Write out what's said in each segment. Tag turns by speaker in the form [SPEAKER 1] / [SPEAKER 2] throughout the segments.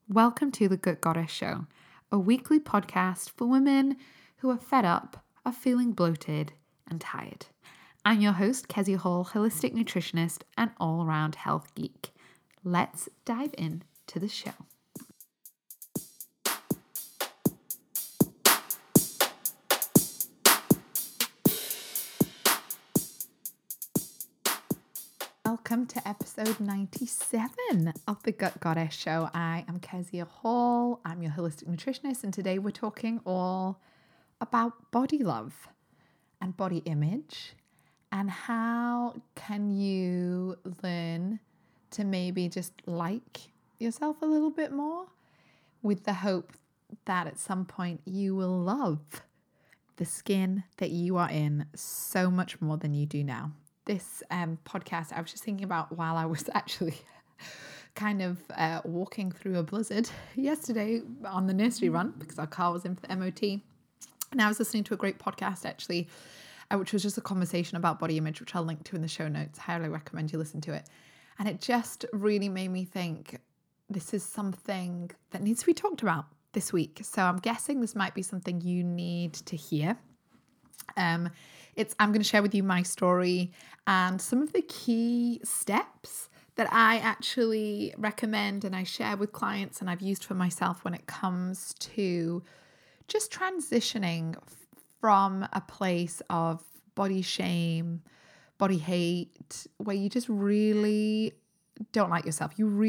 [SPEAKER 1] Welcome to the Gut Goddess Show, a weekly podcast for women who are fed up of feeling bloated and tired. I'm your host, Kezia Hall, holistic nutritionist and all-around health geek. Let's dive into the show. Welcome to episode 97 of the Gut Goddess Show. I am Kezia Hall. I'm your holistic nutritionist, and today we're talking all about body love and body image and how can you learn to maybe just like yourself a little bit more with the hope that at some point you will love the skin that you are in so much more than you do now. This podcast, I was just thinking about while I was actually kind of walking through a blizzard yesterday on the nursery run because our car was in for the MOT. And I was listening to a great podcast actually, which was just a conversation about body image, which I'll link to in the show notes. I highly recommend you listen to it. And it just really made me think this is something that needs to be talked about this week. So I'm guessing this might be something you need to hear. I'm going to share with you my story and some of the key steps that I actually recommend and I share with clients and I've used for myself when it comes to just transitioning from a place of body shame, body hate, where you just really don't like yourself.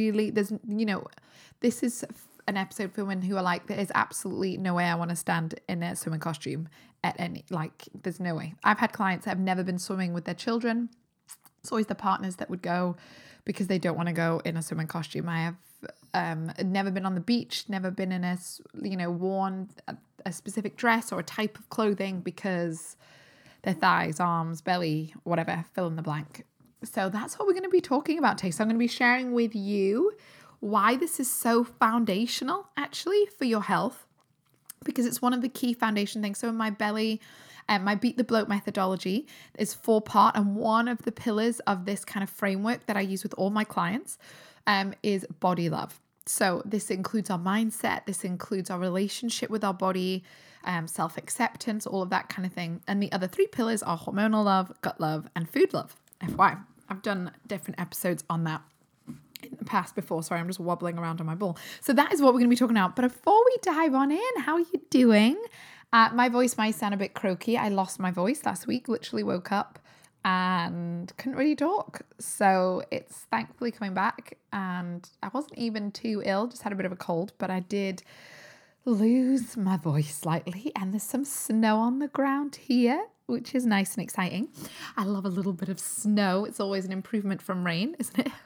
[SPEAKER 1] This is an episode for women who are like, there is absolutely no way I want to stand in a swimming costume there's no way. I've had clients that have never been swimming with their children. It's always the partners that would go because they don't want to go in a swimming costume. I have never been on the beach, never been in worn a specific dress or a type of clothing because their thighs, arms, belly, whatever, fill in the blank. So that's what we're going to be talking about today. So I'm going to be sharing with you why this is so foundational actually for your health, because it's one of the key foundation things. So in my belly, my Beat the Bloat methodology is 4-part, and one of the pillars of this kind of framework that I use with all my clients is body love. So this includes our mindset, this includes our relationship with our body, self-acceptance, all of that kind of thing. And the other 3 pillars are hormonal love, gut love, and food love. FYI, I've done different episodes on that in the past before. Sorry, I'm just wobbling around on my ball. So that is what we're going to be talking about. But before we dive on in, how are you doing? My voice might sound a bit croaky. I lost my voice last week, literally woke up and couldn't really talk. So it's thankfully coming back, and I wasn't even too ill, just had a bit of a cold, but I did lose my voice slightly, and there's some snow on the ground here, which is nice and exciting. I love a little bit of snow. It's always an improvement from rain, isn't it?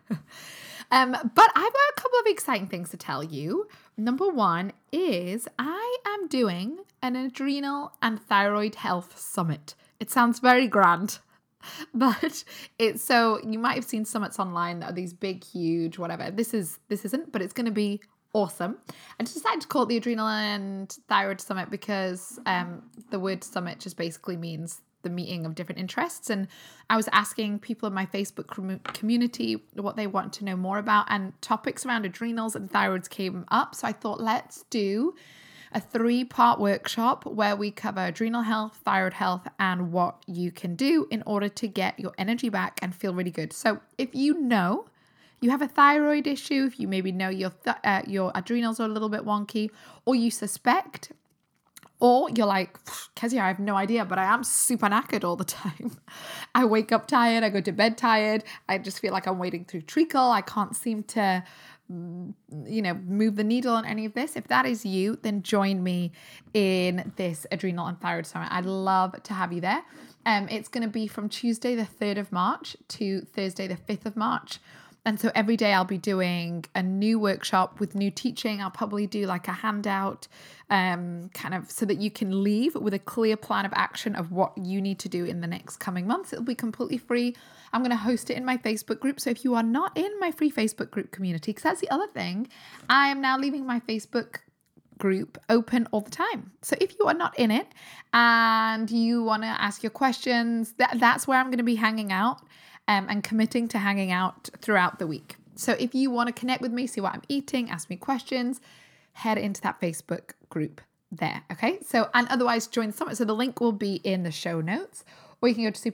[SPEAKER 1] But I've got a couple of exciting things to tell you. Number one is I am doing an adrenal and thyroid health summit. It sounds very grand, but so you might have seen summits online that are these big, huge, whatever. This isn't, but it's going to be awesome. I just decided to call it the Adrenal and Thyroid Summit because the word summit just basically means the meeting of different interests. And I was asking people in my Facebook community what they want to know more about, and topics around adrenals and thyroids came up. So I thought, let's do a 3-part workshop where we cover adrenal health, thyroid health, and what you can do in order to get your energy back and feel really good. So if you know you have a thyroid issue, if you maybe know your adrenals are a little bit wonky, or you suspect, or you're like, Kezia, I have no idea, but I am super knackered all the time. I wake up tired. I go to bed tired. I just feel like I'm wading through treacle. I can't seem to, move the needle on any of this. If that is you, then join me in this Adrenal and Thyroid Summit. I'd love to have you there. It's going to be from Tuesday, the 3rd of March to Thursday, the 5th of March. And so every day I'll be doing a new workshop with new teaching. I'll probably do like a handout kind of so that you can leave with a clear plan of action of what you need to do in the next coming months. It'll be completely free. I'm going to host it in my Facebook group. So if you are not in my free Facebook group community, because that's the other thing, I am now leaving my Facebook group open all the time. So if you are not in it and you want to ask your questions, that's where I'm going to be hanging out and committing to hanging out throughout the week. So if you want to connect with me, see what I'm eating, ask me questions, head into that Facebook group there. Okay. So, and otherwise join the summit. So the link will be in the show notes, or you can go to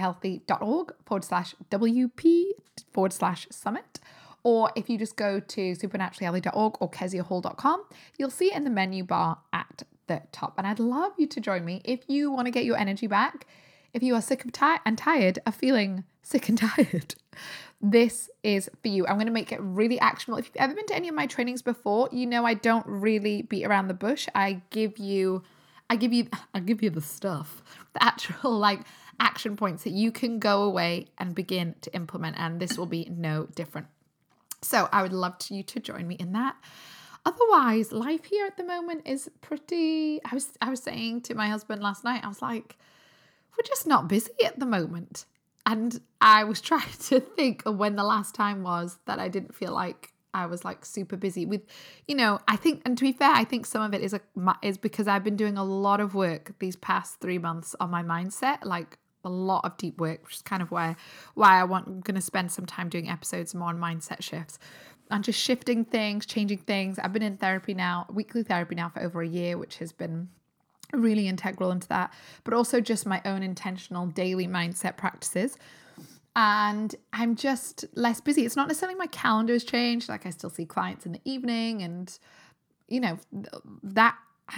[SPEAKER 1] supernaturallyhealthy.org/WP/summit. Or if you just go to supernaturallyhealthy.org or keziahall.com, you'll see it in the menu bar at the top. And I'd love you to join me if you want to get your energy back. If you are sick and tired of feeling sick and tired, this is for you. I'm going to make it really actionable. If you've ever been to any of my trainings before, you know I don't really beat around the bush. I give you the stuff, the actual like action points that you can go away and begin to implement. And this will be no different. So I would love you to join me in that. Otherwise, life here at the moment is pretty. I was saying to my husband last night, I was like, we're just not busy at the moment. And I was trying to think of when the last time was that I didn't feel like I was like super busy with, I think, and to be fair, I think some of it is because I've been doing a lot of work these past 3 months on my mindset, like a lot of deep work, which is kind of why I'm going to spend some time doing episodes more on mindset shifts and just shifting things, changing things. I've been in therapy now, weekly therapy now for over a year, which has been really integral into that, but also just my own intentional daily mindset practices. And I'm just less busy. It's not necessarily my calendar has changed. Like I still see clients in the evening, and that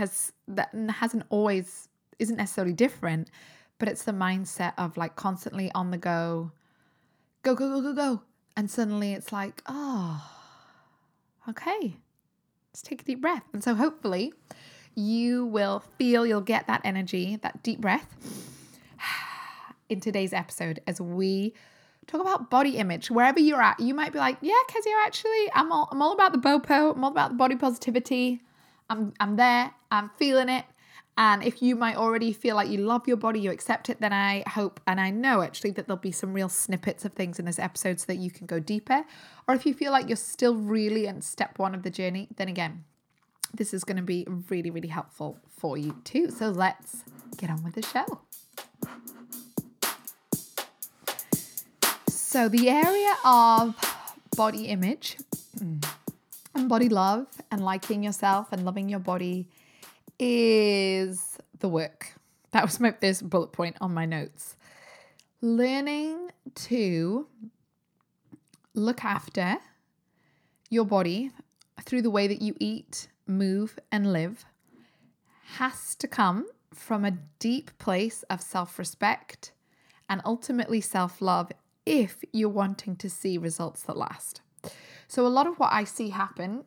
[SPEAKER 1] isn't necessarily different, but it's the mindset of like constantly on the go, go. And suddenly it's like, oh, okay, let's take a deep breath. And so hopefully you'll get that energy, that deep breath in today's episode as we talk about body image. Wherever you're at, you might be like, yeah, Kezia, actually, I'm all about the BOPO. I'm all about the body positivity. I'm there. I'm feeling it. And if you might already feel like you love your body, you accept it, then I hope, and I know actually that there'll be some real snippets of things in this episode so that you can go deeper. Or if you feel like you're still really in step one of the journey, then again, this is going to be really, really helpful for you too. So let's get on with the show. So the area of body image and body love and liking yourself and loving your body is the work. That was my first bullet point on my notes. Learning to look after your body through the way that you eat, move, and live has to come from a deep place of self-respect and ultimately self-love if you're wanting to see results that last. So a lot of what I see happen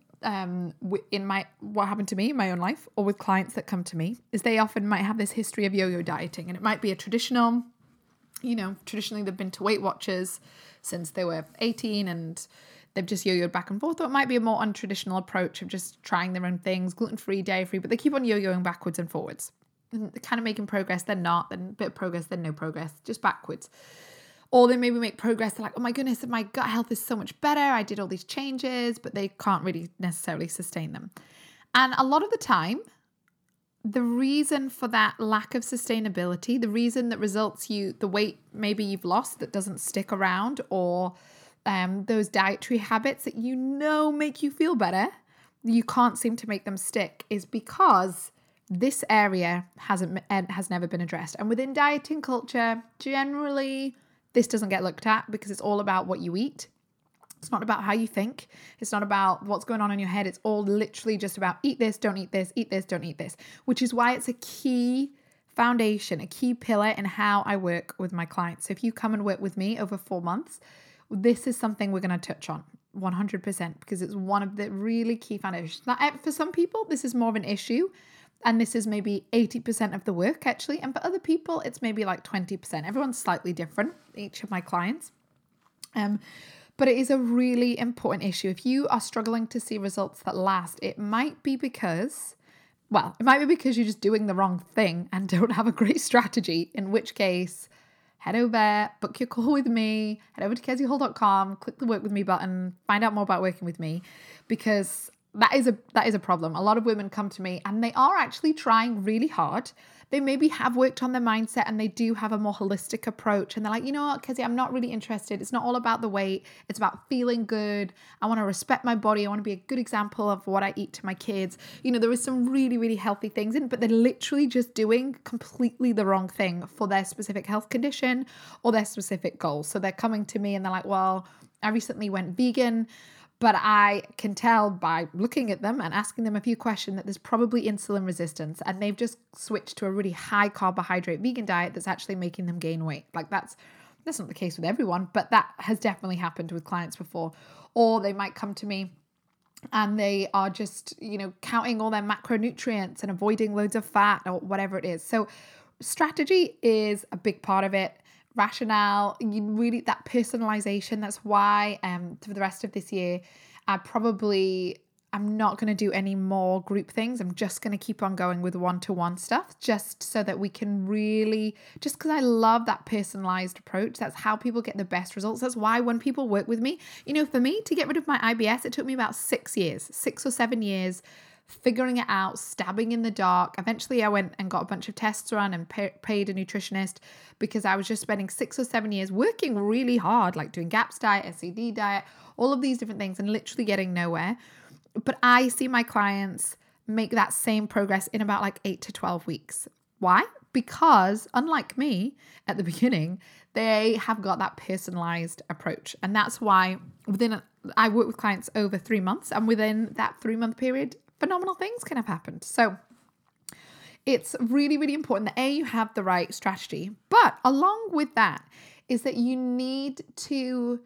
[SPEAKER 1] what happened to me in my own life or with clients that come to me is they often might have this history of yo-yo dieting, and it might be a traditionally they've been to Weight Watchers since they were 18 and they've just yo-yoed back and forth. Or it might be a more untraditional approach of just trying their own things, gluten-free, dairy-free, but they keep on yo-yoing backwards and forwards. And they're kind of making progress, then not, then a bit of progress, then no progress, just backwards. Or they maybe make progress, they're like, oh my goodness, my gut health is so much better, I did all these changes, but they can't really necessarily sustain them. And a lot of the time, the reason for that lack of sustainability, the reason that results the weight maybe you've lost that doesn't stick around, or those dietary habits that make you feel better, you can't seem to make them stick, is because this area has never been addressed. And within dieting culture, generally, this doesn't get looked at because it's all about what you eat. It's not about how you think. It's not about what's going on in your head. It's all literally just about eat this, don't eat this, eat this, don't eat this, which is why it's a key foundation, a key pillar in how I work with my clients. So if you come and work with me over 4 months, this is something we're going to touch on 100% because it's one of the really key foundations. Now, for some people, this is more of an issue. And this is maybe 80% of the work actually. And for other people, it's maybe like 20%. Everyone's slightly different, each of my clients. But it is a really important issue. If you are struggling to see results that last, it might be because you're just doing the wrong thing and don't have a great strategy, in which case, head over, book your call with me, head over to keziahall.com, click the work with me button, find out more about working with me, because that is a problem. A lot of women come to me and they are actually trying really hard. They maybe have worked on their mindset and they do have a more holistic approach. And they're like, you know what, Kezia, I'm not really interested. It's not all about the weight. It's about feeling good. I want to respect my body. I want to be a good example of what I eat to my kids. You know, there is some really, really healthy things in, but they're literally just doing completely the wrong thing for their specific health condition or their specific goals. So they're coming to me and they're like, well, I recently went vegan, but I can tell by looking at them and asking them a few questions that there's probably insulin resistance, and they've just switched to a really high carbohydrate vegan diet that's actually making them gain weight. Like that's not the case with everyone, but that has definitely happened with clients before. Or they might come to me and they are just, you know, counting all their macronutrients and avoiding loads of fat or whatever it is. So strategy is a big part of it. Rationale, you really, that personalization. That's why for the rest of this year, I'm not going to do any more group things. I'm just going to keep on going with one-to-one stuff, just so that we can really, just because I love that personalized approach. That's how people get the best results. That's why when people work with me, you know, for me to get rid of my IBS, it took me about 6 or 7 years figuring it out, stabbing in the dark. Eventually I went and got a bunch of tests run and paid a nutritionist, because I was just spending 6 or 7 years working really hard, like doing GAPS diet, SCD diet, all of these different things, and literally getting nowhere. But I see my clients make that same progress in about like 8 to 12 weeks. Why? Because unlike me at the beginning, they have got that personalized approach. And that's why I work with clients over 3 months, and within that 3-month period, phenomenal things can have happened. So it's really, really important that you have the right strategy. But along with that is that the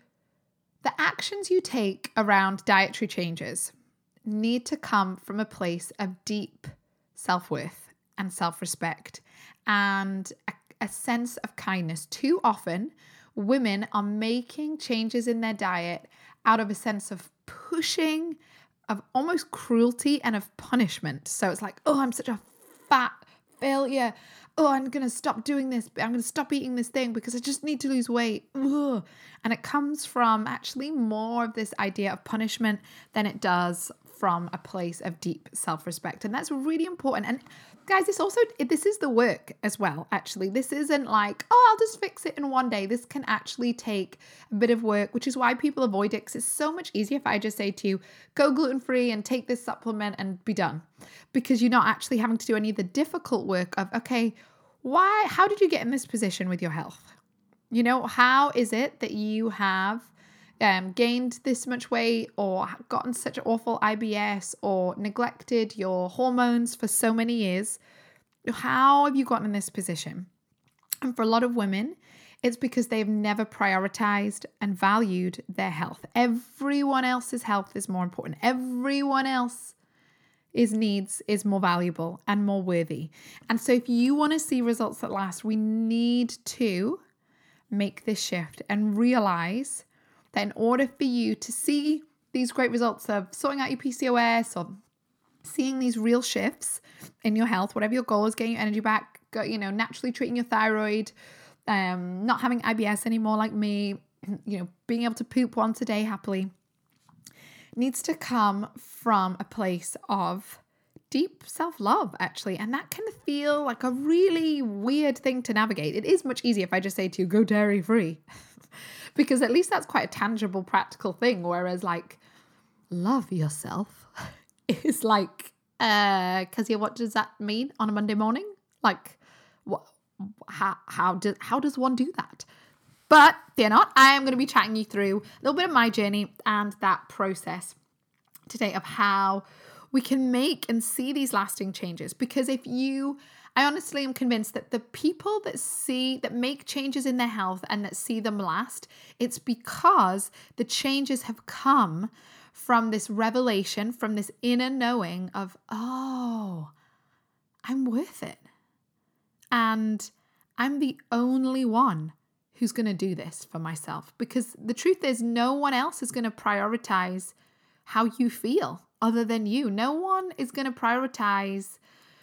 [SPEAKER 1] actions you take around dietary changes need to come from a place of deep self-worth and self-respect and a sense of kindness. Too often, women are making changes in their diet out of a sense of pushing, of almost cruelty and of punishment. So it's like, oh, I'm such a fat failure. Oh, I'm going to stop doing this. I'm going to stop eating this thing because I just need to lose weight. Ugh. And it comes from actually more of this idea of punishment than it does from a place of deep self-respect. And that's really important. And guys, this is the work as well, actually. This isn't like, oh, I'll just fix it in one day. This can actually take a bit of work, which is why people avoid it, because it's so much easier if I just say to you, go gluten-free and take this supplement and be done. Because you're not actually having to do any of the difficult work of, okay, how did you get in this position with your health? You know, how is it that you have gained this much weight or gotten such awful IBS or neglected your hormones for so many years? How have you gotten in this position? And for a lot of women, it's because they've never prioritized and valued their health. Everyone else's health is more important. Everyone else's needs is more valuable and more worthy. And so if you want to see results that last, we need to make this shift and realize that in order for you to see these great results of sorting out your PCOS or seeing these real shifts in your health, whatever your goal is, getting your energy back, naturally treating your thyroid, not having IBS anymore like me, being able to poop once a day happily, needs to come from a place of deep self-love, actually. And that can feel like a really weird thing to navigate. It is much easier if I just say to you, go dairy-free. Because at least that's quite a tangible, practical thing. Whereas like, love yourself is like, Kezia, what does that mean on a Monday morning? Like, how does one do that? But fear not, I am going to be chatting you through a little bit of my journey and that process today of how we can make and see these lasting changes. Because I honestly am convinced that the people that make changes in their health and that see them last, it's because the changes have come from this revelation, from this inner knowing of, oh, I'm worth it. And I'm the only one who's going to do this for myself. Because the truth is, no one else is going to prioritize how you feel other than you. No one is going to prioritize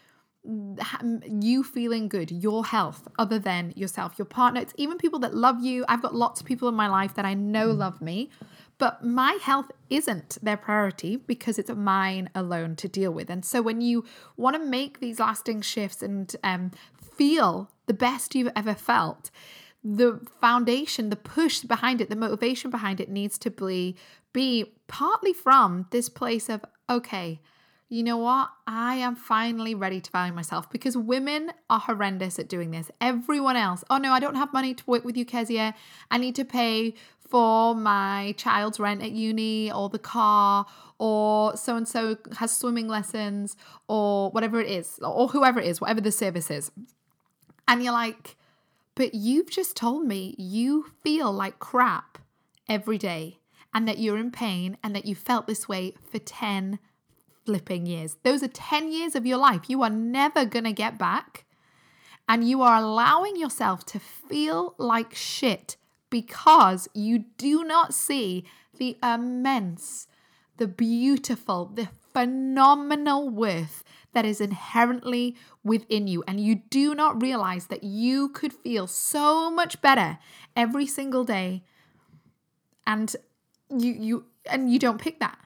[SPEAKER 1] you feeling good, your health, other than yourself, your partner. It's even people that love you. I've got lots of people in my life that I know love me, But my health isn't their priority because it's mine alone to deal with. And so when you want to make these lasting shifts and feel the best you've ever felt, the foundation, the push behind it, the motivation behind it needs to be partly from this place of, okay, you know what? I am finally ready to value myself, because women are horrendous at doing this. Everyone else, oh no, I don't have money to work with you, Kezia. I need to pay for my child's rent at uni, or the car, or so-and-so has swimming lessons, or whatever it is, or whoever it is, whatever the service is. And you're like, but you've just told me you feel like crap every day, and that you're in pain, and that you felt this way for 10 flipping years. Those are 10 years of your life you are never going to get back. And you are allowing yourself to feel like shit because you do not see the immense, the beautiful, the phenomenal worth that is inherently within you. And you do not realize that you could feel so much better every single day. And you don't pick that.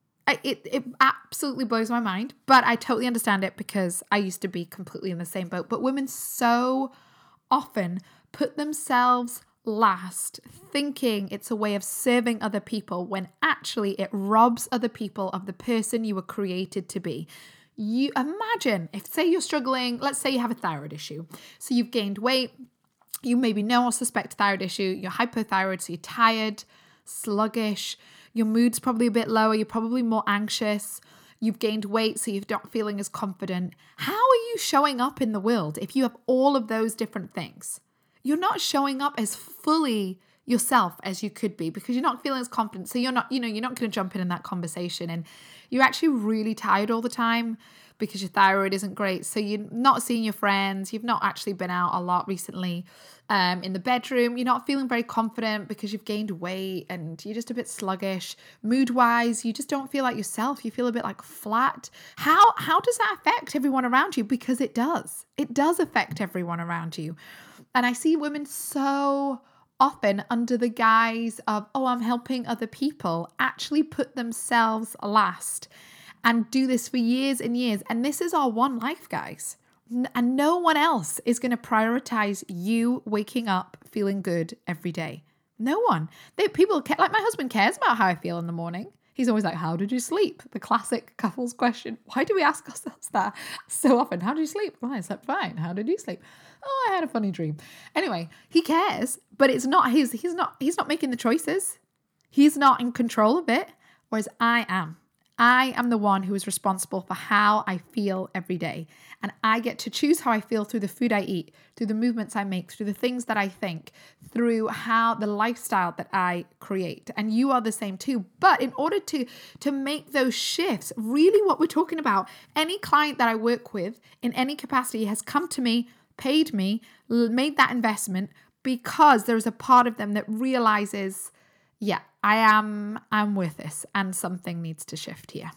[SPEAKER 1] It absolutely blows my mind, but I totally understand it because I used to be completely in the same boat. But women so often put themselves last, thinking it's a way of serving other people, when actually it robs other people of the person you were created to be. You imagine if, say, you're struggling, let's say you have a thyroid issue. So you've gained weight, you maybe know or suspect a thyroid issue, you're hypothyroid, so you're tired, sluggish, your mood's probably a bit lower, you're probably more anxious, you've gained weight, so you're not feeling as confident. How are you showing up in the world if you have all of those different things? You're not showing up as fully yourself as you could be because you're not feeling as confident. So you're not going to jump in that conversation, and you're actually really tired all the time because your thyroid isn't great. So you're not seeing your friends. You've not actually been out a lot recently in the bedroom. You're not feeling very confident because you've gained weight and you're just a bit sluggish. Mood-wise, you just don't feel like yourself. You feel a bit like flat. How does that affect everyone around you? Because it does. It does affect everyone around you. And I see women so often under the guise of, oh, I'm helping other people, actually put themselves last and do this for years and years. And this is our one life, guys. And no one else is going to prioritize you waking up feeling good every day. No one. People like my husband cares about how I feel in the morning. He's always like, how did you sleep? The classic couples question. Why do we ask ourselves that so often? How did you sleep? Well, I slept fine. How did you sleep? Oh, I had a funny dream. Anyway, he cares, but it's not his. He's not making the choices. He's not in control of it, whereas I am. I am the one who is responsible for how I feel every day. And I get to choose how I feel through the food I eat, through the movements I make, through the things that I think, through how the lifestyle that I create. And you are the same too. But in order to make those shifts, really what we're talking about, any client that I work with in any capacity has come to me, paid me, made that investment because there's a part of them that realizes, yeah, I'm worth this and something needs to shift here.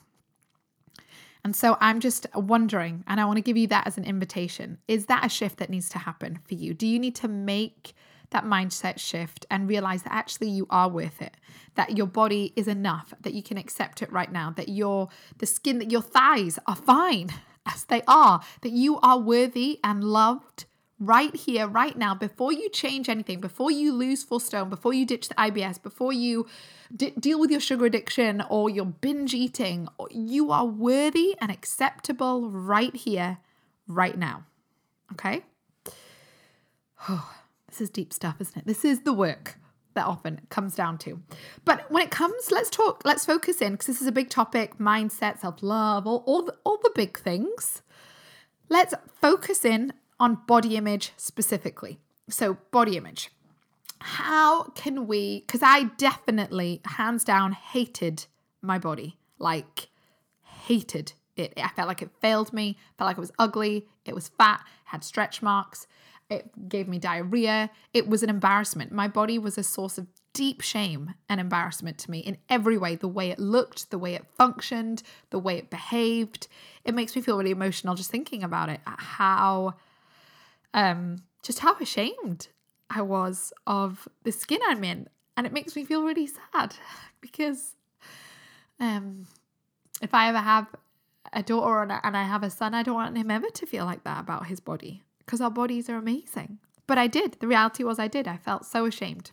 [SPEAKER 1] And so I'm just wondering, and I want to give you that as an invitation. Is that a shift that needs to happen for you? Do you need to make that mindset shift and realize that actually you are worth it, that your body is enough, that you can accept it right now, that the skin, that your thighs are fine as they are, that you are worthy and loved right here, right now, before you change anything, before you lose 4 stone, before you ditch the IBS, before you deal with your sugar addiction or your binge eating, you are worthy and acceptable right here, right now. Okay? Oh, this is deep stuff, isn't it? This is the work that often comes down to. But when it comes, let's focus in, because this is a big topic, mindset, self-love, all the big things. Let's focus in on body image specifically. So body image. How can we, because I definitely, hands down, hated my body. Like, hated it. I felt like it failed me. Felt like it was ugly. It was fat. Had stretch marks. It gave me diarrhea. It was an embarrassment. My body was a source of deep shame and embarrassment to me in every way. The way it looked, the way it functioned, the way it behaved. It makes me feel really emotional just thinking about it. Just how ashamed I was of the skin I'm in. And it makes me feel really sad because if I ever have a daughter and I have a son, I don't want him ever to feel like that about his body, because our bodies are amazing. But I did. The reality was I did. I felt so ashamed.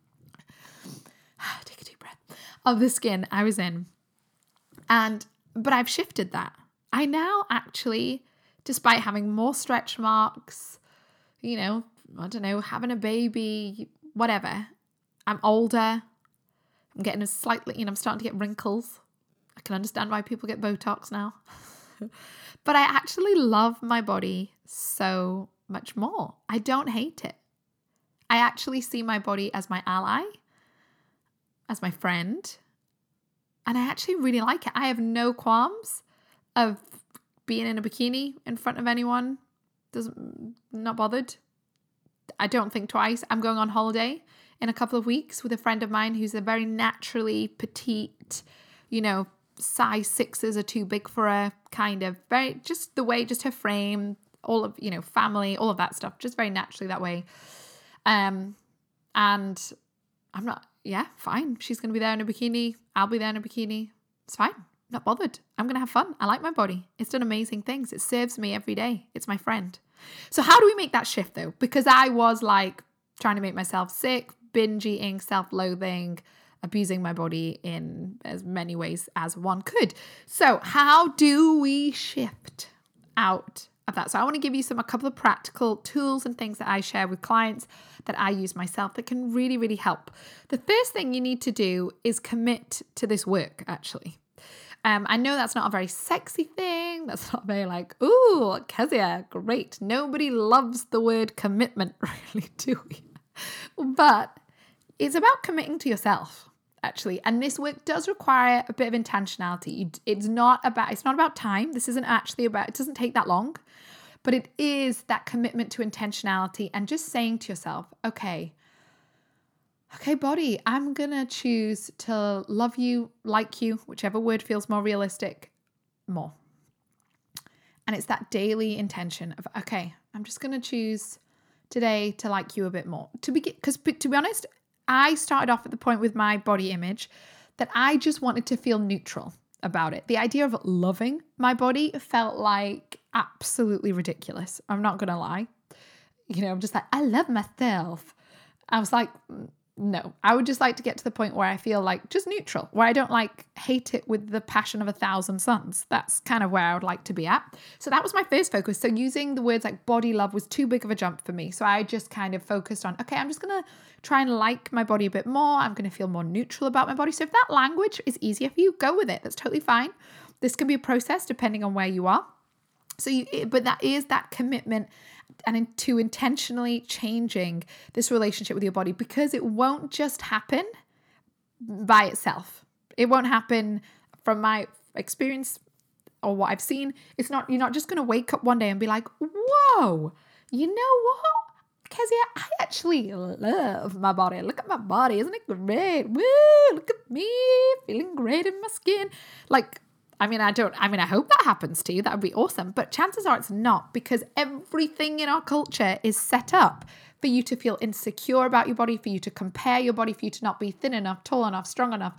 [SPEAKER 1] Take a deep breath. Of the skin I was in. But I've shifted that. I now actually, despite having more stretch marks, I don't know, having a baby, whatever. I'm older. I'm getting I'm starting to get wrinkles. I can understand why people get Botox now. But I actually love my body so much more. I don't hate it. I actually see my body as my ally, as my friend. And I actually really like it. I have no qualms of being in a bikini in front of anyone. Not bothered. I don't think twice. I'm going on holiday in a couple of weeks with a friend of mine who's a very naturally petite, size 6s are too big for her, kind of very, just the way, just her frame, all of, family, all of that stuff, just very naturally that way. And I'm not, fine. She's going to be there in a bikini. I'll be there in a bikini. It's fine. Not bothered. I'm going to have fun. I like my body. It's done amazing things. It serves me every day. It's my friend. So how do we make that shift though? Because I was like trying to make myself sick, binge eating, self-loathing, abusing my body in as many ways as one could. So how do we shift out of that? So I want to give you a couple of practical tools and things that I share with clients that I use myself that can really, really help. The first thing you need to do is commit to this work, actually. I know that's not a very sexy thing. That's not very like, ooh, Kezia, great. Nobody loves the word commitment, really, do we? But it's about committing to yourself, actually. And this work does require a bit of intentionality. It's not about time. This isn't actually about, it doesn't take that long, but it is that commitment to intentionality and just saying to yourself, okay, body, I'm going to choose to love you, like you, whichever word feels more realistic, more. And it's that daily intention of, okay, I'm just going to choose today to like you a bit more. Because to be honest, I started off at the point with my body image that I just wanted to feel neutral about it. The idea of loving my body felt like absolutely ridiculous. I'm not going to lie. I'm just like, I love myself. I was like, no, I would just like to get to the point where I feel like just neutral, where I don't hate it with the passion of 1,000 suns. That's kind of where I would like to be at. So that was my first focus. So using the words like body love was too big of a jump for me. So I just kind of focused on, okay, I'm just going to try and like my body a bit more. I'm going to feel more neutral about my body. So if that language is easier for you, go with it. That's totally fine. This can be a process depending on where you are. But that is that commitment and to intentionally changing this relationship with your body, because it won't just happen by itself. It won't happen from my experience or what I've seen. You're not just going to wake up one day and be like, whoa, you know what, Kezia, I actually love my body. Look at my body. Isn't it great? Woo, look at me feeling great in my skin. I hope that happens to you. That would be awesome. But chances are it's not, because everything in our culture is set up for you to feel insecure about your body, for you to compare your body, for you to not be thin enough, tall enough, strong enough,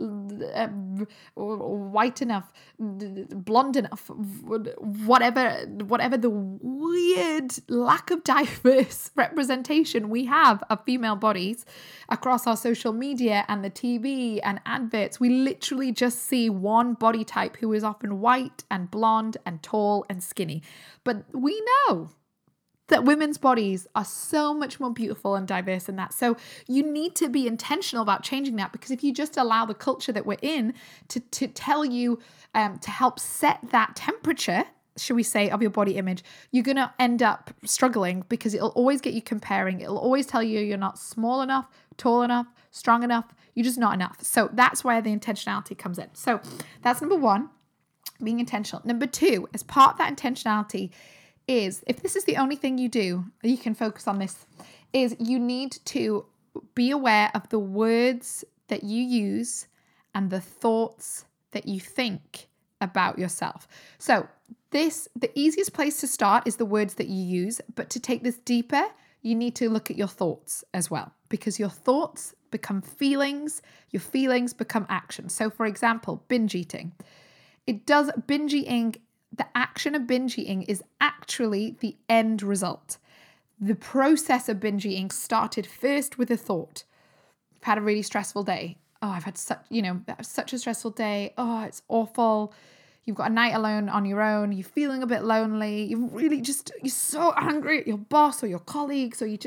[SPEAKER 1] white enough, blonde enough, whatever the weird lack of diverse representation we have of female bodies across our social media and the TV and adverts. We literally just see one body type who is often white and blonde and tall and skinny. But we know that women's bodies are so much more beautiful and diverse than that. So you need to be intentional about changing that, because if you just allow the culture that we're in to tell you, to help set that temperature, should we say, of your body image, you're going to end up struggling, because it'll always get you comparing. It'll always tell you you're not small enough, tall enough, strong enough. You're just not enough. So that's where the intentionality comes in. So that's number one, being intentional. Number two, as part of that intentionality, is, if this is the only thing you do, you can focus on this, is you need to be aware of the words that you use and the thoughts that you think about yourself. So the easiest place to start is the words that you use, but to take this deeper, you need to look at your thoughts as well, because your thoughts become feelings, your feelings become action. So for example, binge eating. Binge eating, the action of binge eating is actually the end result. The process of binge eating started first with a thought. I've had a really stressful day. Oh, I've had such a stressful day. Oh, it's awful. You've got a night alone on your own. You're feeling a bit lonely. You're so angry at your boss or your colleagues, or you've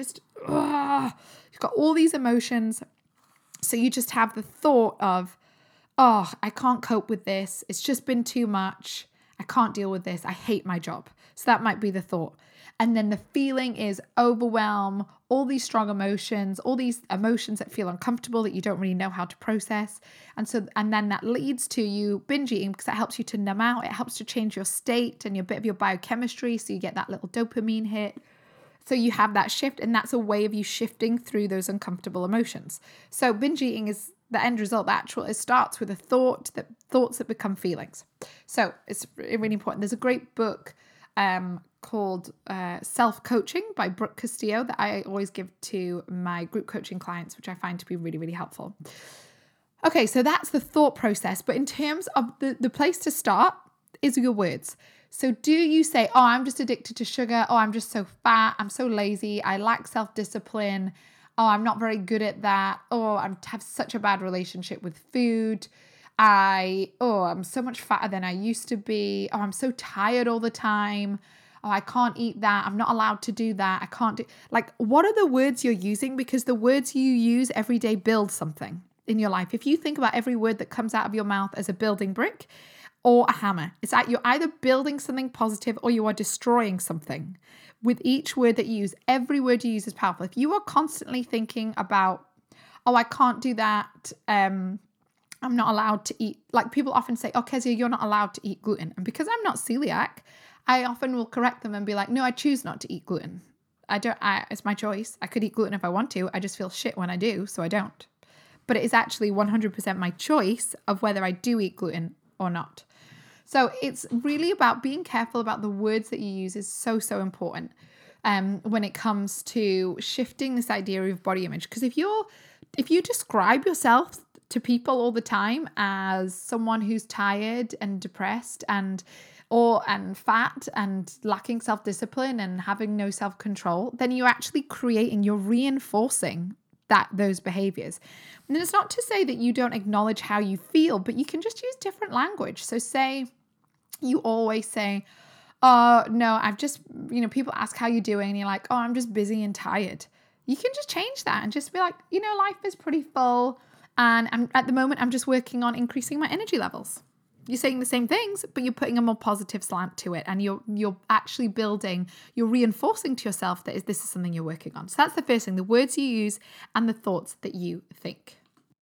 [SPEAKER 1] got all these emotions. So you just have the thought of, oh, I can't cope with this. It's just been too much. I can't deal with this. I hate my job. So that might be the thought. And then the feeling is overwhelm, all these strong emotions, all these emotions that feel uncomfortable that you don't really know how to process. And then that leads to you binge eating, because that helps you to numb out. It helps to change your state and your bit of your biochemistry. So you get that little dopamine hit. So you have that shift, and that's a way of you shifting through those uncomfortable emotions. So binge eating is the end result. It starts with thoughts that become feelings. So it's really important. There's a great book called Self-Coaching by Brooke Castillo that I always give to my group coaching clients, which I find to be really, really helpful. Okay, so that's the thought process. But in terms of the place to start is your words. So do you say, oh, I'm just addicted to sugar. Oh, I'm just so fat. I'm so lazy. I lack self-discipline. Oh, I'm not very good at that. Oh, I have such a bad relationship with food. I'm so much fatter than I used to be. Oh, I'm so tired all the time. Oh, I can't eat that. I'm not allowed to do that. I can't do, what are the words you're using? Because the words you use every day build something in your life. If you think about every word that comes out of your mouth as a building brick or a hammer, it's like you're either building something positive or you are destroying something. With each word that you use, every word you use is powerful. If you are constantly thinking about, oh, I can't do that, I'm not allowed to eat, like people often say, oh, Kezia, you're not allowed to eat gluten. And because I'm not celiac, I often will correct them and be like, no, I choose not to eat gluten. It's my choice. I could eat gluten if I want to. I just feel shit when I do, so I don't. But it is actually 100% my choice of whether I do eat gluten or not. So it's really about being careful about the words that you use is so, so important when it comes to shifting this idea of body image. Because if you describe yourself to people all the time as someone who's tired and depressed and fat and lacking self-discipline and having no self-control, then you're reinforcing those behaviors. And it's not to say that you don't acknowledge how you feel, but you can just use different language. So you always say, oh, no, I've just, people ask how you're doing and you're like, oh, I'm just busy and tired. You can just change that and just be like, life is pretty full. And at the moment, I'm just working on increasing my energy levels. You're saying the same things, but you're putting a more positive slant to it. And you're actually you're reinforcing to yourself that this is something you're working on. So that's the first thing, the words you use and the thoughts that you think.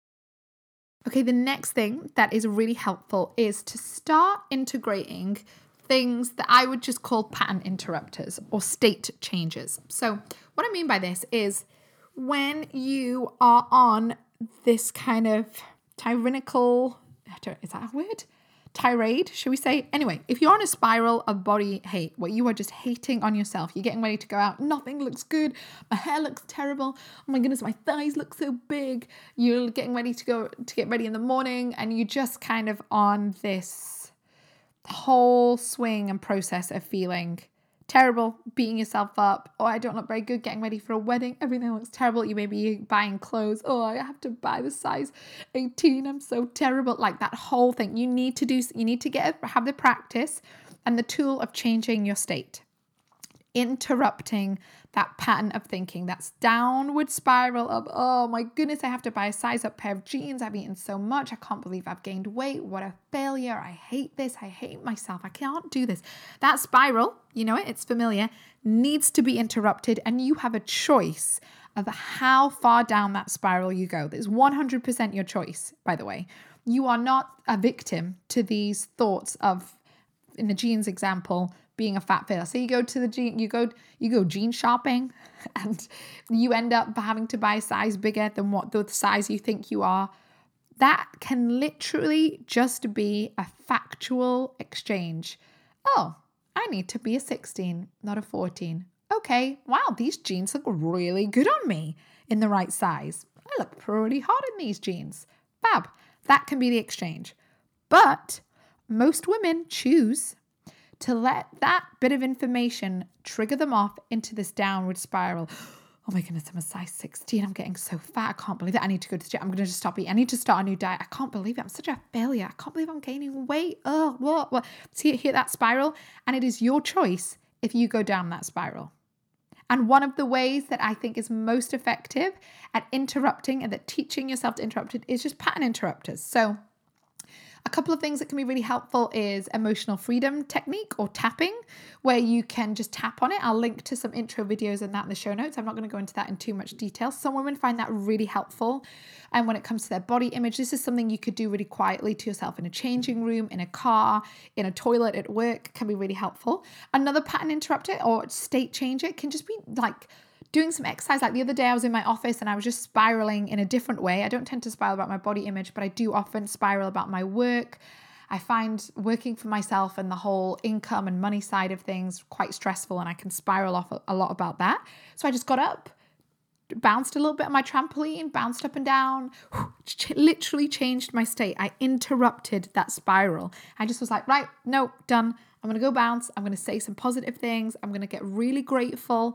[SPEAKER 1] Okay, the next thing that is really helpful is to start integrating things that I would just call pattern interrupters or state changes. So what I mean by this is when you are on this kind of tyrannical, is that a word? Tirade, should we say? Anyway, if you're on a spiral of body hate, where you are just hating on yourself, you're getting ready to go out, nothing looks good, my hair looks terrible, oh my goodness, my thighs look so big, you're getting ready to get ready in the morning, and you're just kind of on this whole swing and process of feeling terrible, beating yourself up. Oh, I don't look very good, getting ready for a wedding. Everything looks terrible. You may be buying clothes. Oh, I have to buy the size 18. I'm so terrible. Like that whole thing. You need to have the practice and the tool of changing your state. Interrupting that pattern of thinking, that's downward spiral of, oh my goodness, I have to buy a size up pair of jeans. I've eaten so much. I can't believe I've gained weight. What a failure. I hate this. I hate myself. I can't do this. That spiral, it's familiar, needs to be interrupted. And you have a choice of how far down that spiral you go. There's 100% your choice, by the way. You are not a victim to these thoughts of, in the jeans example, being a fat failure. So you go to you go jean shopping and you end up having to buy a size bigger than what the size you think you are. That can literally just be a factual exchange. Oh, I need to be a 16, not a 14. Okay, wow, these jeans look really good on me in the right size. I look pretty hot in these jeans. Fab. That can be the exchange. But most women choose to let that bit of information trigger them off into this downward spiral. Oh my goodness, I'm a size 16. I'm getting so fat. I can't believe it. I need to go to the gym. I'm going to just stop eating. I need to start a new diet. I can't believe it. I'm such a failure. I can't believe I'm gaining weight. Oh, what? See, hit that spiral. And it is your choice if you go down that spiral. And one of the ways that I think is most effective at interrupting and that teaching yourself to interrupt it is just pattern interrupters. So a couple of things that can be really helpful is emotional freedom technique or tapping, where you can just tap on it. I'll link to some intro videos and that in the show notes. I'm not going to go into that in too much detail. Some women find that really helpful. And when it comes to their body image, this is something you could do really quietly to yourself in a changing room, in a car, in a toilet, at work, can be really helpful. Another pattern interrupter or state changer can just be like doing some exercise. Like the other day I was in my office and I was just spiraling in a different way. I don't tend to spiral about my body image, but I do often spiral about my work. I find working for myself and the whole income and money side of things quite stressful, and I can spiral off a lot about that. So I just got up, bounced a little bit on my trampoline, bounced up and down, literally changed my state. I interrupted that spiral. I just was like, right, no, done. I'm going to go bounce. I'm going to say some positive things. I'm going to get really grateful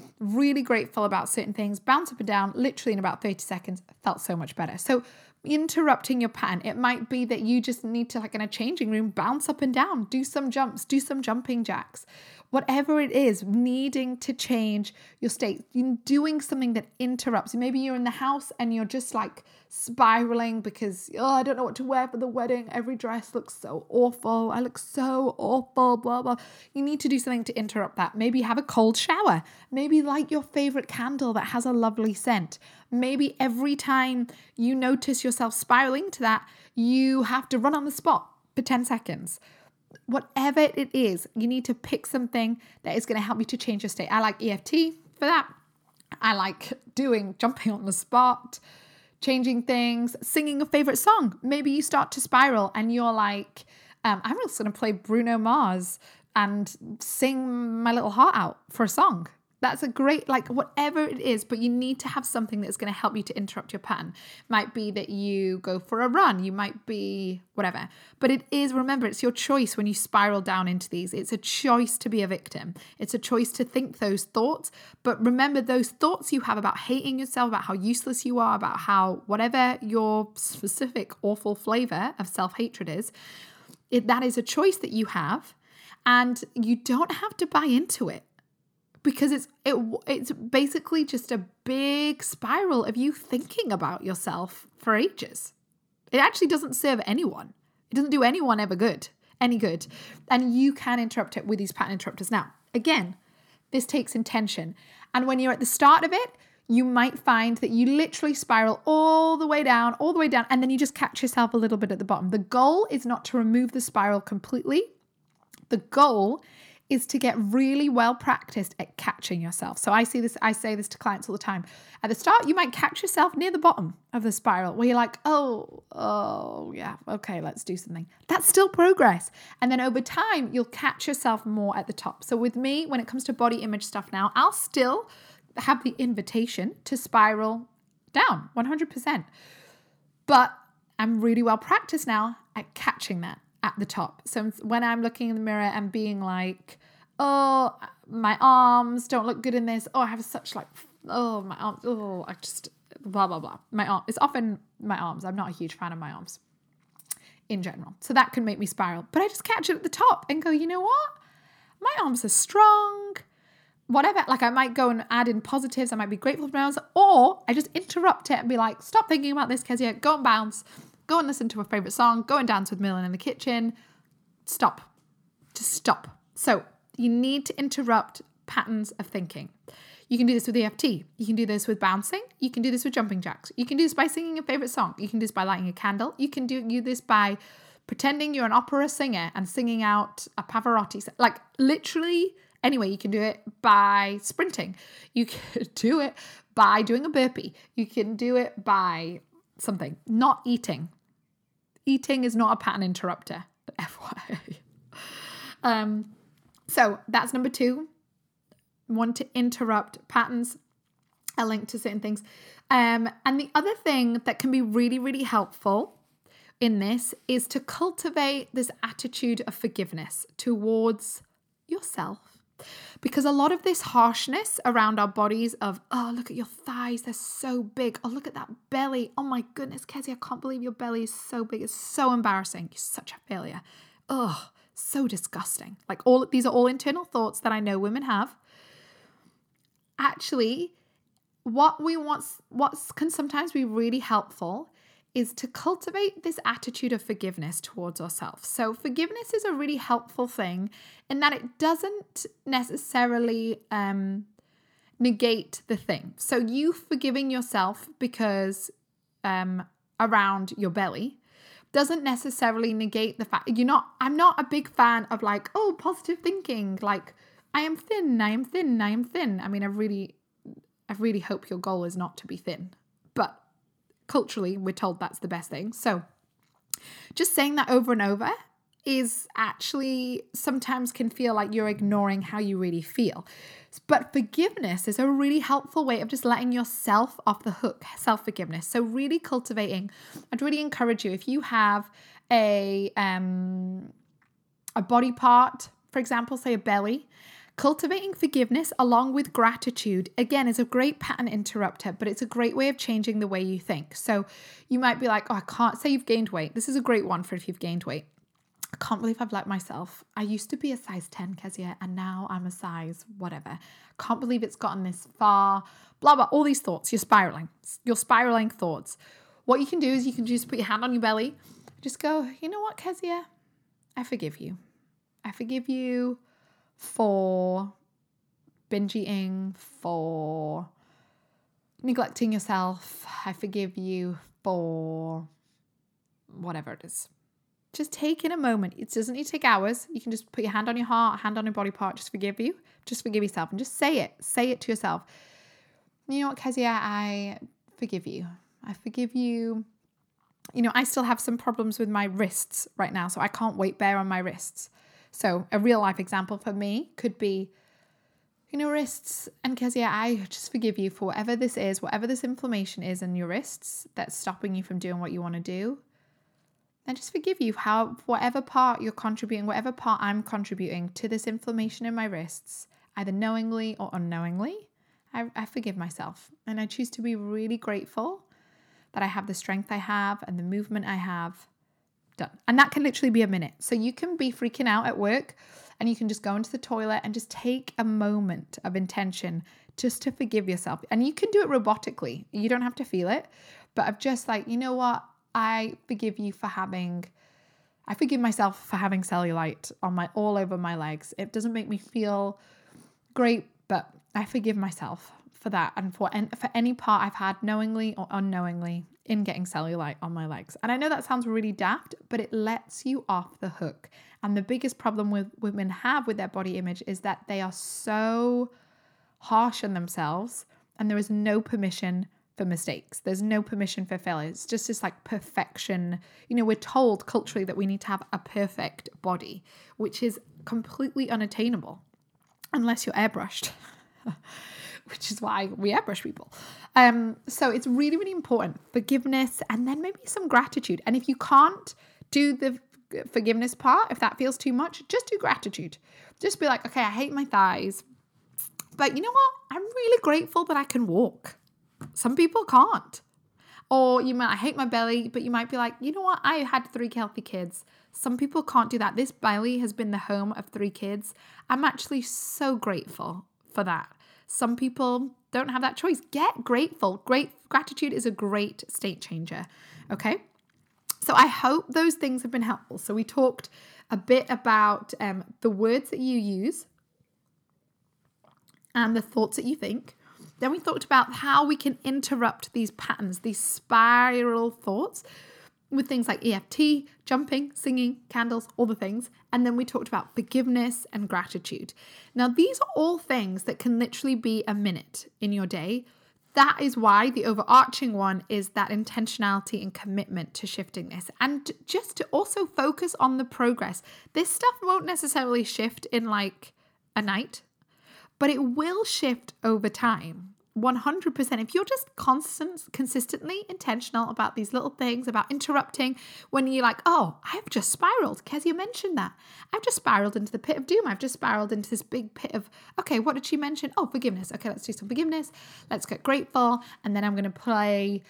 [SPEAKER 1] about certain things, bounce up and down, literally in about 30 seconds, felt so much better. So interrupting your pattern, it might be that you just need to, like in a changing room, bounce up and down, do some jumps, do some jumping jacks, whatever it is, needing to change your state, doing something that interrupts. Maybe you're in the house and you're just like spiraling because, I don't know what to wear for the wedding. Every dress looks so awful. I look so awful, blah, blah. You need to do something to interrupt that. Maybe have a cold shower. Maybe light your favorite candle that has a lovely scent. Maybe every time you notice yourself spiraling to that, you have to run on the spot for 10 seconds. Whatever it is, you need to pick something that is going to help you to change your state. I like EFT for that. I like jumping on the spot, changing things, singing a favorite song. Maybe you start to spiral and you're like, I'm just going to play Bruno Mars and sing my little heart out for a song. That's a great, like whatever it is, but you need to have something that's going to help you to interrupt your pattern. Might be that you go for a run, you might be whatever. But remember, it's your choice when you spiral down into these. It's a choice to be a victim. It's a choice to think those thoughts. But remember, those thoughts you have about hating yourself, about how useless you are, about how whatever your specific awful flavor of self-hatred is, that is a choice that you have, and you don't have to buy into it. Because it's basically just a big spiral of you thinking about yourself for ages. It actually doesn't serve anyone. It doesn't do anyone any good. And you can interrupt it with these pattern interrupters. Now, again, this takes intention. And when you're at the start of it, you might find that you literally spiral all the way down, and then you just catch yourself a little bit at the bottom. The goal is not to remove the spiral completely. The goal is to get really well practiced at catching yourself. So I say this to clients all the time. At the start, you might catch yourself near the bottom of the spiral where you're like, oh yeah, okay, let's do something. That's still progress. And then over time, you'll catch yourself more at the top. So with me, when it comes to body image stuff now, I'll still have the invitation to spiral down 100%. But I'm really well practiced now at catching that at the top. So when I'm looking in the mirror and being like, oh, my arms don't look good in this. Oh, I have such my arms. Oh, I just blah, blah, blah. My arm. It's often my arms. I'm not a huge fan of my arms in general. So that can make me spiral. But I just catch it at the top and go, you know what? My arms are strong. Whatever. Like I might go and add in positives. I might be grateful for my arms. Or I just interrupt it and be like, stop thinking about this, Kezia. Go and bounce. Go and listen to a favorite song. Go and dance with Millen in the kitchen. Stop. Just stop. So you need to interrupt patterns of thinking. You can do this with EFT. You can do this with bouncing. You can do this with jumping jacks. You can do this by singing a favorite song. You can do this by lighting a candle. You can do this by pretending you're an opera singer and singing out a Pavarotti. Like literally, anyway, you can do it by sprinting. You can do it by doing a burpee. You can do it by something, not eating. Eating is not a pattern interrupter, FYI. So that's number 2. Want to interrupt patterns. a link to certain things. And the other thing that can be really, really helpful in this is to cultivate this attitude of forgiveness towards yourself. Because a lot of this harshness around our bodies of, oh, look at your thighs, they're so big. Oh, look at that belly. Oh my goodness, Kezia, I can't believe your belly is so big. It's so embarrassing. You're such a failure. Oh, so disgusting. Like these are all internal thoughts that I know women have. Actually, what can sometimes be really helpful is to cultivate this attitude of forgiveness towards ourselves. So forgiveness is a really helpful thing in that it doesn't necessarily negate the thing. So you forgiving yourself because around your belly doesn't necessarily negate the fact I'm not a big fan of like, oh, positive thinking, like I am thin. I mean, I really hope your goal is not to be thin, but culturally, we're told that's the best thing. So just saying that over and over is actually sometimes can feel like you're ignoring how you really feel. But forgiveness is a really helpful way of just letting yourself off the hook, self-forgiveness. So really cultivating, I'd really encourage you, if you have a body part, for example, say a belly, cultivating forgiveness along with gratitude, again, is a great pattern interrupter, but it's a great way of changing the way you think. So you might be like, oh, I can't say you've gained weight. This is a great one for if you've gained weight. I can't believe I've let myself. I used to be a size 10, Kezia, and now I'm a size whatever. Can't believe it's gotten this far, blah, blah, all these thoughts. You're spiraling thoughts. What you can do is you can just put your hand on your belly. Just go, you know what, Kezia? I forgive you. I forgive you for binge eating, for neglecting yourself. I forgive you for whatever it is. Just take in a moment. It doesn't need to take hours. You can just put your hand on your heart, hand on your body part, just forgive you. Just forgive yourself and just say it. Say it to yourself. You know what, Kezia, I forgive you. I forgive you. You know, I still have some problems with my wrists right now, so I can't weight bear on my wrists. So a real life example for me could be, you know, wrists, and Kezia, I just forgive you for whatever this is, whatever this inflammation is in your wrists that's stopping you from doing what you want to do. And just forgive you whatever part you're contributing, whatever part I'm contributing to this inflammation in my wrists, either knowingly or unknowingly, I forgive myself. And I choose to be really grateful that I have the strength I have and the movement I have. Done. And that can literally be a minute. So you can be freaking out at work and you can just go into the toilet and just take a moment of intention just to forgive yourself. And you can do it robotically. You don't have to feel it, but I'm just like, you know what? I forgive myself for having cellulite all over my legs. It doesn't make me feel great, but I forgive myself for that and for any part I've had knowingly or unknowingly in getting cellulite on my legs. And I know that sounds really daft, but it lets you off the hook. And the biggest problem women have with their body image is that they are so harsh on themselves and there is no permission for mistakes. There's no permission for failure. It's just this like perfection. You know, we're told culturally that we need to have a perfect body, which is completely unattainable unless you're airbrushed. Which is why we airbrush people. So it's really, really important. Forgiveness and then maybe some gratitude. And if you can't do the forgiveness part, if that feels too much, just do gratitude. Just be like, okay, I hate my thighs, but you know what? I'm really grateful that I can walk. Some people can't. Or I hate my belly, but you might be like, you know what? I had 3 healthy kids. Some people can't do that. This belly has been the home of 3 kids. I'm actually so grateful for that. Some people don't have that choice. Get grateful. Gratitude is a great state changer. Okay. So I hope those things have been helpful. So we talked a bit about the words that you use and the thoughts that you think. Then we talked about how we can interrupt these patterns, these spiral thoughts with things like EFT, jumping, singing, candles, all the things. And then we talked about forgiveness and gratitude. Now, these are all things that can literally be a minute in your day. That is why the overarching one is that intentionality and commitment to shifting this. And just to also focus on the progress. This stuff won't necessarily shift in like a night, but it will shift over time. 100%, if you're just consistently intentional about these little things, about interrupting when you're like, oh, I've just spiraled. Kezia mentioned that. I've just spiraled into the pit of doom. I've just spiraled into this big pit of, okay, what did she mention? Oh, forgiveness. Okay, let's do some forgiveness. Let's get grateful. And then I'm going to play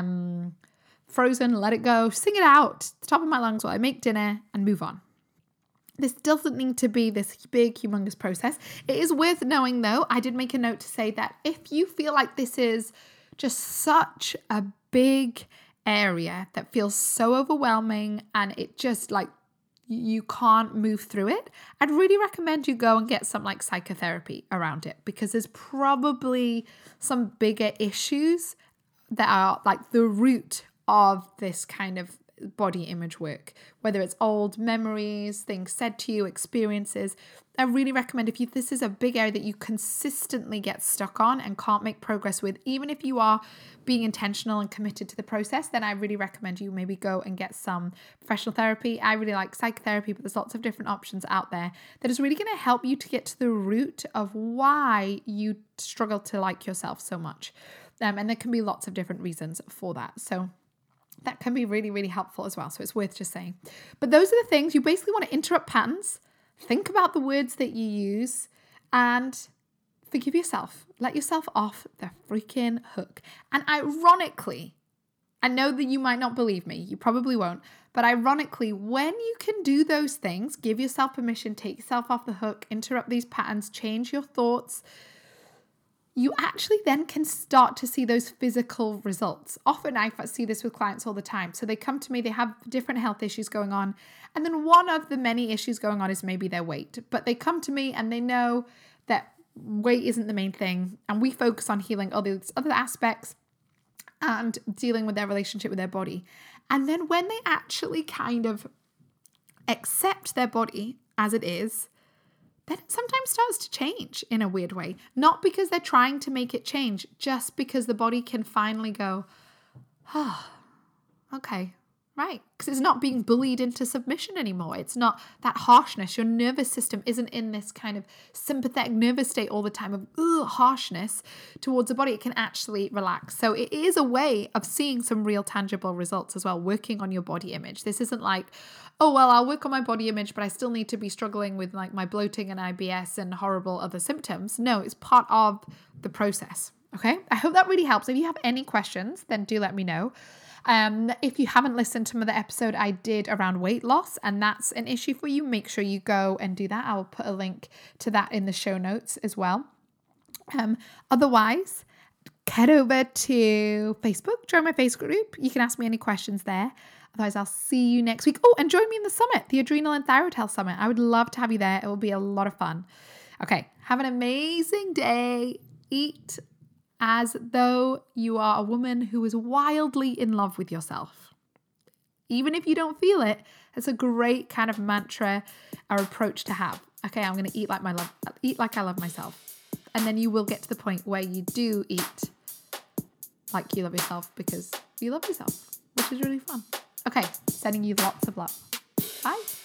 [SPEAKER 1] Frozen, Let It Go, sing it out to the top of my lungs while I make dinner and move on. This doesn't need to be this big, humongous process. It is worth knowing, though, I did make a note to say that if you feel like this is just such a big area that feels so overwhelming and it just like you can't move through it, I'd really recommend you go and get some like psychotherapy around it, because there's probably some bigger issues that are like the root of this kind of body image work, whether it's old memories, things said to you, experiences. I really recommend, if this is a big area that you consistently get stuck on and can't make progress with, even if you are being intentional and committed to the process, then I really recommend you maybe go and get some professional therapy. I really like psychotherapy, but there's lots of different options out there that is really going to help you to get to the root of why you struggle to like yourself so much. And there can be lots of different reasons for that. So that can be really, really helpful as well. So it's worth just saying. But those are the things. You basically want to interrupt patterns, think about the words that you use, and forgive yourself. Let yourself off the freaking hook. And ironically, I know that you might not believe me. You probably won't. But ironically, when you can do those things, give yourself permission, take yourself off the hook, interrupt these patterns, change your thoughts, you actually then can start to see those physical results. Often I see this with clients all the time. So they come to me, they have different health issues going on. And then one of the many issues going on is maybe their weight. But they come to me and they know that weight isn't the main thing. And we focus on healing all these other aspects and dealing with their relationship with their body. And then when they actually kind of accept their body as it is, then it sometimes starts to change in a weird way. Not because they're trying to make it change, just because the body can finally go, oh, okay, right. Because it's not being bullied into submission anymore. It's not that harshness. Your nervous system isn't in this kind of sympathetic nervous state all the time of harshness towards the body. It can actually relax. So it is a way of seeing some real tangible results as well, working on your body image. This isn't like, oh, well, I'll work on my body image, but I still need to be struggling with like my bloating and IBS and horrible other symptoms. No, it's part of the process. Okay. I hope that really helps. If you have any questions, then do let me know. If you haven't listened to the episode I did around weight loss and that's an issue for you, make sure you go and do that. I'll put a link to that in the show notes as well. Otherwise, head over to Facebook, join my Facebook group. You can ask me any questions there. Otherwise, I'll see you next week. Oh, and join me in the summit, the Adrenal and Thyroid Health Summit. I would love to have you there. It will be a lot of fun. Okay, have an amazing day. Eat as though you are a woman who is wildly in love with yourself. Even if you don't feel it, it's a great kind of mantra or approach to have. Okay, I'm going to eat like I love myself. And then you will get to the point where you do eat like you love yourself because you love yourself, which is really fun. Okay, sending you lots of love. Bye.